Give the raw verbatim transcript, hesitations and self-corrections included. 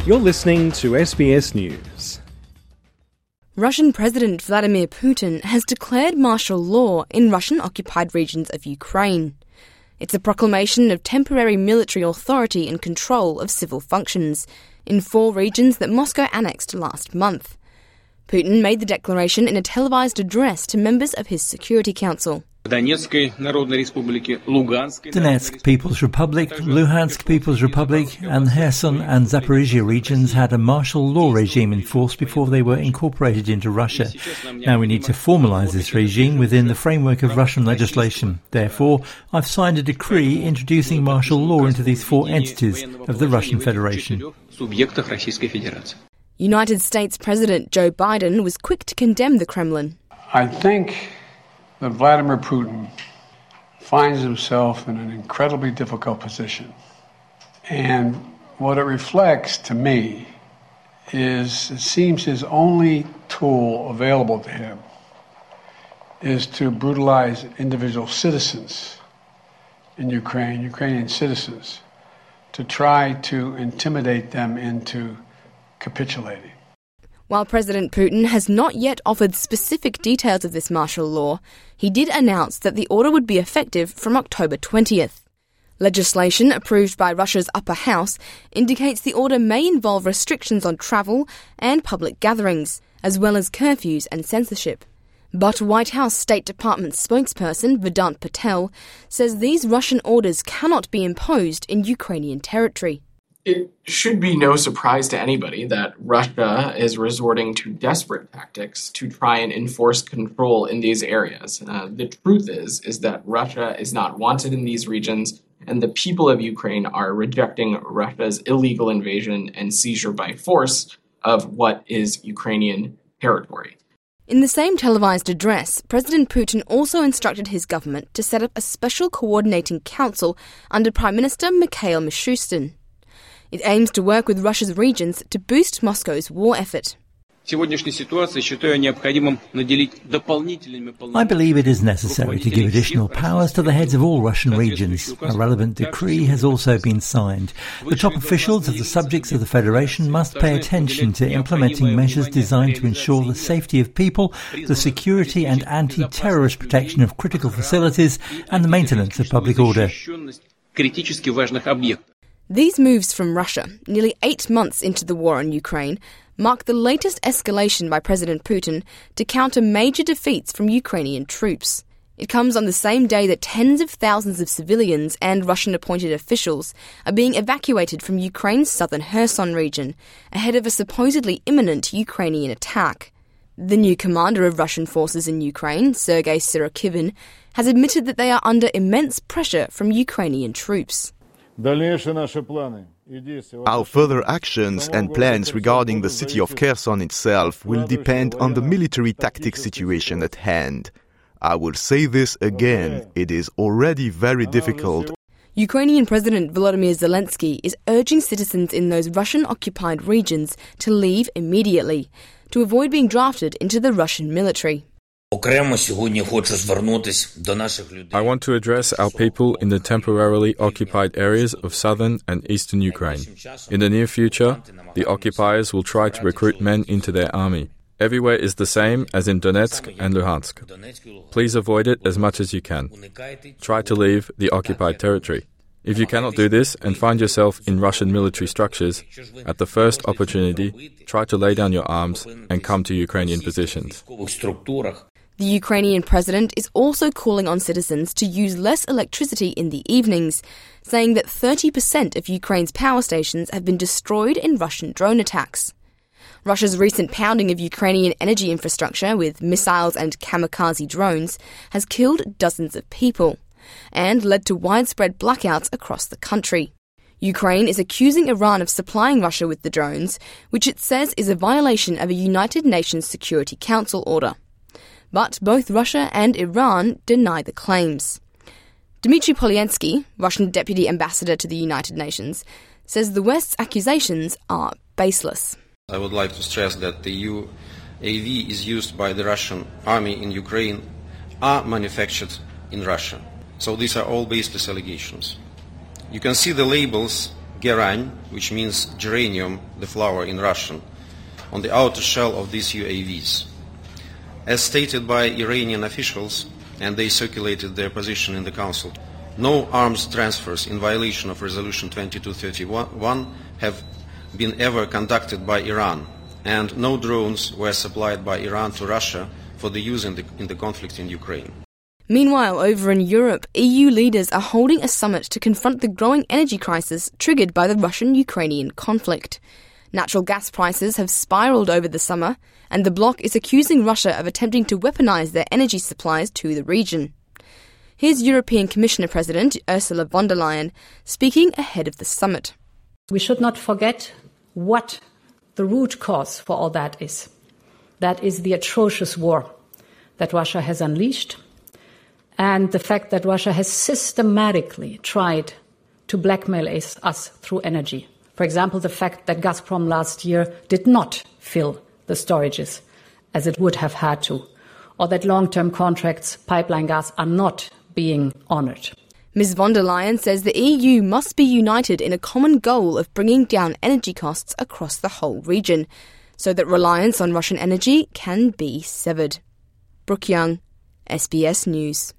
You're listening to S B S News. Russian President Vladimir Putin has declared martial law in Russian-occupied regions of Ukraine. It's a proclamation of temporary military authority and control of civil functions in four regions that Moscow annexed last month. Putin made the declaration in a televised address to members of his Security Council. Donetsk People's Republic, Luhansk People's Republic and Kherson and Zaporizhia regions had a martial law regime in force before they were incorporated into Russia. Now we need to formalise this regime within the framework of Russian legislation. Therefore, I've signed a decree introducing martial law into these four entities of the Russian Federation. United States President Joe Biden was quick to condemn the Kremlin. I think that Vladimir Putin finds himself in an incredibly difficult position. And what it reflects to me is it seems his only tool available to him is to brutalize individual citizens in Ukraine, Ukrainian citizens, to try to intimidate them into capitulating. While President Putin has not yet offered specific details of this martial law, he did announce that the order would be effective from October twentieth. Legislation approved by Russia's upper house indicates the order may involve restrictions on travel and public gatherings, as well as curfews and censorship. But White House State Department spokesperson Vedant Patel says these Russian orders cannot be imposed in Ukrainian territory. It should be no surprise to anybody that Russia is resorting to desperate tactics to try and enforce control in these areas. Uh, the truth is, is that Russia is not wanted in these regions, and the people of Ukraine are rejecting Russia's illegal invasion and seizure by force of what is Ukrainian territory. In the same televised address, President Putin also instructed his government to set up a special coordinating council under Prime Minister Mikhail Mishustin. It aims to work with Russia's regions to boost Moscow's war effort. I believe it is necessary to give additional powers to the heads of all Russian regions. A relevant decree has also been signed. The top officials of the subjects of the Federation must pay attention to implementing measures designed to ensure the safety of people, the security and anti-terrorist protection of critical facilities, and the maintenance of public order. These moves from Russia, nearly eight months into the war in Ukraine, mark the latest escalation by President Putin to counter major defeats from Ukrainian troops. It comes on the same day that tens of thousands of civilians and Russian-appointed officials are being evacuated from Ukraine's southern Kherson region, ahead of a supposedly imminent Ukrainian attack. The new commander of Russian forces in Ukraine, Sergei Sirokivin, has admitted that they are under immense pressure from Ukrainian troops. Our further actions and plans regarding the city of Kherson itself will depend on the military tactics situation at hand. I will say this again, it is already very difficult. Ukrainian President Volodymyr Zelensky is urging citizens in those Russian-occupied regions to leave immediately, to avoid being drafted into the Russian military. I want to address our people in the temporarily occupied areas of southern and eastern Ukraine. In the near future, the occupiers will try to recruit men into their army. Everywhere is the same as in Donetsk and Luhansk. Please avoid it as much as you can. Try to leave the occupied territory. If you cannot do this and find yourself in Russian military structures, at the first opportunity, try to lay down your arms and come to Ukrainian positions. The Ukrainian president is also calling on citizens to use less electricity in the evenings, saying that thirty percent of Ukraine's power stations have been destroyed in Russian drone attacks. Russia's recent pounding of Ukrainian energy infrastructure with missiles and kamikaze drones has killed dozens of people and led to widespread blackouts across the country. Ukraine is accusing Iran of supplying Russia with the drones, which it says is a violation of a United Nations Security Council order. But both Russia and Iran deny the claims. Dmitry Polyansky, Russian Deputy Ambassador to the United Nations, says the West's accusations are baseless. I would like to stress that the U A V is used by the Russian army in Ukraine are manufactured in Russia. So these are all baseless allegations. You can see the labels gerань, which means geranium, the flower in Russian, on the outer shell of these U A Vs. As stated by Iranian officials, and they circulated their position in the Council, no arms transfers in violation of Resolution twenty-two thirty-one have been ever conducted by Iran, and no drones were supplied by Iran to Russia for the use in the, in the conflict in Ukraine. Meanwhile, over in Europe, E U leaders are holding a summit to confront the growing energy crisis triggered by the Russian-Ukrainian conflict. Natural gas prices have spiralled over the summer, and the bloc is accusing Russia of attempting to weaponize their energy supplies to the region. Here's European Commissioner President Ursula von der Leyen speaking ahead of the summit. We should not forget what the root cause for all that is. That is the atrocious war that Russia has unleashed, and the fact that Russia has systematically tried to blackmail us through energy. For example, the fact that Gazprom last year did not fill the storages as it would have had to, or that long-term contracts, pipeline gas, are not being honoured. Miz von der Leyen says the E U must be united in a common goal of bringing down energy costs across the whole region, so that reliance on Russian energy can be severed. Brooke Young, S B S News.